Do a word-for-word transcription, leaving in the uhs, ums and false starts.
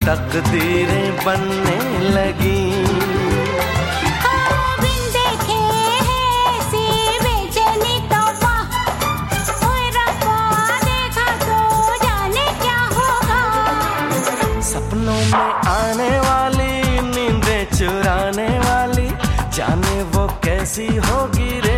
तकदीरें बनने लगी। सपनों में आने वाली नींदें चुराने वाली, जाने वो कैसी होगी रे।